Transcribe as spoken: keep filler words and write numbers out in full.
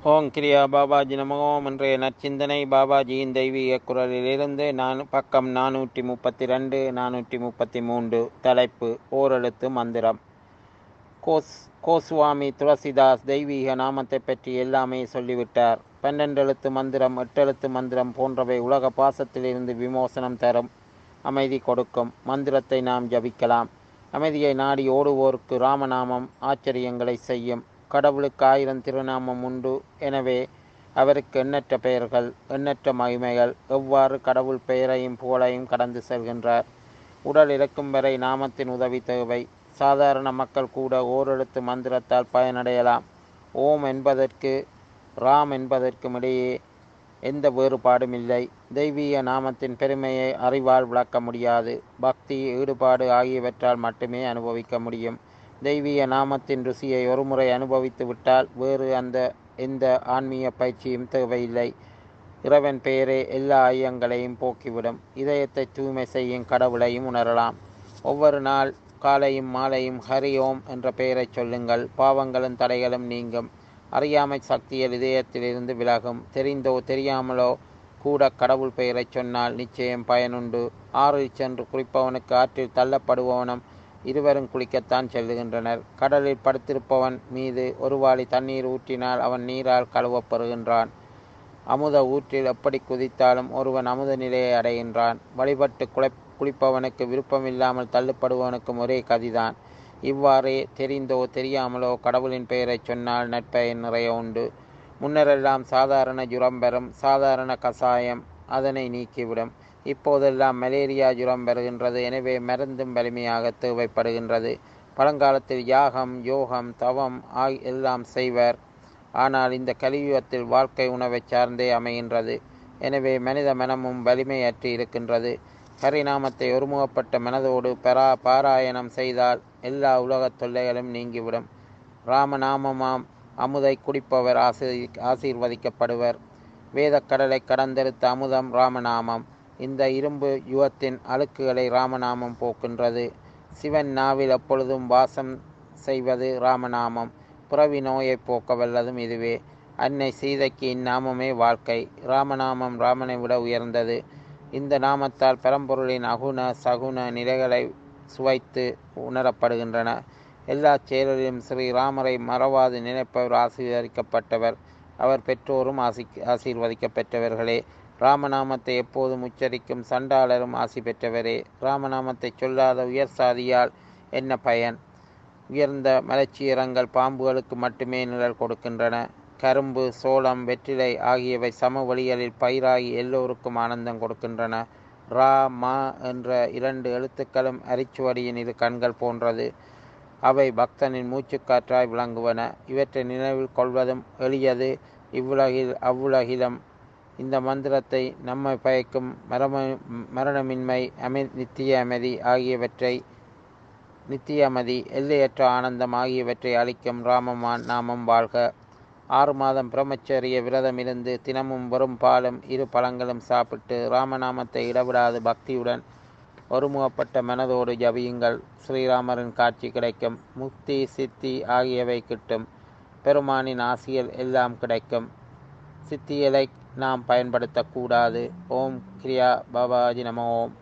ஓம் கிரியா பாபாஜி நம ஓம். இன்றைய நற்சிந்தனை பாபாஜியின் தெய்வீக குரலிலிருந்து நான் பக்கம் நானூற்றி முப்பத்தி ரெண்டு நானூற்றி முப்பத்தி மூன்று. தலைப்பு ஓரெழுத்து மந்திரம். கோஸ் கோஸ்வாமி துளசிதாஸ் தெய்வீக நாமத்தை பற்றி எல்லாமே சொல்லிவிட்டார். பன்னெண்டெழுத்து மந்திரம், எட்டெழுத்து மந்திரம் போன்றவை உலக பாசத்திலிருந்து விமோசனம் தரும், அமைதி கொடுக்கும் மந்திரத்தை நாம் ஜபிக்கலாம். அமைதியை நாடி ஓடுவோருக்கு ராமநாமம் ஆச்சரியங்களை செய்யும். கடவுளுக்கு ஆயிரம் திருநாமம் உண்டு. எனவே அவருக்கு எண்ணற்ற பெயர்கள், எண்ணற்ற மகிமைகள். எவ்வாறு கடவுள் பெயரையும் புகழையும் கடந்து செல்கின்றார். உடல் இறக்கும் வரை நாமத்தின் உதவி தேவை. சாதாரண மக்கள் கூட ஓரெழுத்து மந்திரத்தால் பயனடையலாம். ஓம் என்பதற்கு ராம் என்பதற்கும் இடையே எந்த வேறுபாடும் இல்லை. தெய்வீக நாமத்தின் பெருமையை அறிவால் விளக்க முடியாது. பக்தி, ஈடுபாடு ஆகியவற்றால் மட்டுமே அனுபவிக்க முடியும். தெய்வீக நாமத்தின் ருசியை ஒருமுறை அனுபவித்து விட்டால் வேறு அந்த எந்த ஆன்மீக பயிற்சியும் தேவையில்லை. இறைவன் பெயரே எல்லா ஐயங்களையும் போக்கிவிடும். இதயத்தை தூய்மை செய்யும் கடவுளையும் உணரலாம். ஒவ்வொரு நாள் காலையும் மாலையும் ஹரி ஓம் என்ற பெயரை சொல்லுங்கள். பாவங்களும் தடைகளும் நீங்கும். அறியாமை சக்தியில் இதயத்திலிருந்து விலகும். தெரிந்தோ தெரியாமலோ கூட கடவுள் பெயரை சொன்னால் நிச்சயம் பயனுண்டு. ஆறில் சென்று குளிப்பவனுக்கு ஆற்றில் தள்ளப்படுபவனும் இருவரும் குளிக்கத்தான் செல்லுகின்றனர். கடலில் படுத்திருப்பவன் மீது ஒரு வாளி தண்ணீர் ஊற்றினால் அவன் நீரால் கழுவப்பெறுகின்றான். அமுத ஊற்றில் எப்படி குதித்தாலும் ஒருவன் அமுத நிலையை அடைகின்றான். வழிபட்டு குளை குளிப்பவனுக்கு விருப்பமில்லாமல் தள்ளுப்படுபவனுக்கும் ஒரே கதிதான். இவ்வாறே தெரிந்தோ தெரியாமலோ கடவுளின் பெயரை சொன்னால் நற்பயன் நிறைய உண்டு. முன்னரெல்லாம் சாதாரண ஜுரம் பெறும். சாதாரண கசாயம் அதனை நீக்கிவிடும். இப்போதெல்லாம் மலேரியா ஜுரம் பெறுகின்றது. எனவே மருந்தும் வலிமையாக தேவைப்படுகின்றது. பழங்காலத்தில் யாகம், யோகம், தவம் ஆகி எல்லாம் செய்வர். ஆனால் இந்த கலியுகத்தில் வாழ்க்கை உணவை சார்ந்தே அமைகின்றது. எனவே மனித மனமும் வலிமையற்று இருக்கின்றது. ஹரிநாமத்தை ஒருமுகப்பட்ட மனதோடு பரா பாராயணம் செய்தால் எல்லா உலகத் தொல்லைகளும் நீங்கிவிடும். ராமநாமமாம் அமுதை குடிப்பவர் ஆசி ஆசீர்வதிக்கப்படுவர். வேதக்கடலை கடந்தெடுத்த அமுதம் ராமநாமம். இந்த இரும்பு யுகத்தின் அழுக்குகளை ராமநாமம் போக்கின்றது. சிவன் நாவில் எப்பொழுதும் வாசம் செய்வது ராமநாமம். புறவி நோயை போக்க வல்லதும் இதுவே. அன்னை சீதைக்கு இந்நாமமே வாழ்க்கை. ராமநாமம் ராமனை விட உயர்ந்தது. இந்த நாமத்தால் பரம்பொருளின் அகுண சகுன நிலைகளை சுவைத்து உணரப்படுகின்றன. எல்லா செயலிலும் ஸ்ரீராமரை மறவாது நினைப்பவர் ஆசீர்வதிக்கப்பட்டவர். அவர் பெற்றோரும் ஆசி ஆசீர்வதிக்கப்பட்டவர்களே. ராமநாமத்தை எப்போதும் உச்சரிக்கும் சண்டாளரும் ஆசி பெற்றவரே. ராமநாமத்தை சொல்லாத உயர் சாதியால் என்ன பயன்? உயர்ந்த மலச்சியரங்கள் பாம்புகளுக்கு மட்டுமே நிழல் கொடுக்கின்றன. கரும்பு, சோளம், வெற்றிலை ஆகியவை சம வழிகளில் பயிராகி எல்லோருக்கும் ஆனந்தம் கொடுக்கின்றன. ரா மா என்ற இரண்டு எழுத்துக்களும் அரிச்சுவடியின் இரு கண்கள் போன்றது. அவை பக்தனின் மூச்சுக்காற்றாய் விளங்குவன. இவற்றை நினைவில் கொள்வதும் எளியது. இவ்வுலகில் அவ்வுலகிலும் இந்த மந்திரத்தை நம்மை பயக்கும் மரம மரணமின்மை, அமை நித்திய அமைதி ஆகியவற்றை நித்திய அமைதி, எல்லையற்ற ஆனந்தம் ஆகியவற்றை அளிக்கும் ராமமான் நாமம் வாழ்க. ஆறு மாதம் பிரம்மச்சரிய விரதமிருந்து தினமும் வெறும் பாலும் இரு பழங்களும் சாப்பிட்டு ராமநாமத்தை இடவிடாது பக்தியுடன் ஒருமுகப்பட்ட மனதோடு ஜபியுங்கள். ஸ்ரீராமரின் காட்சி கிடைக்கும். முக்தி, சித்தி ஆகியவை கிட்டும். பெருமானின் ஆசிகள் எல்லாம் கிடைக்கும். சித்திகளை நாம் பயன்படுத்தக்கூடாது. ஓம் கிரியா பாபாஜி நம ஓம்.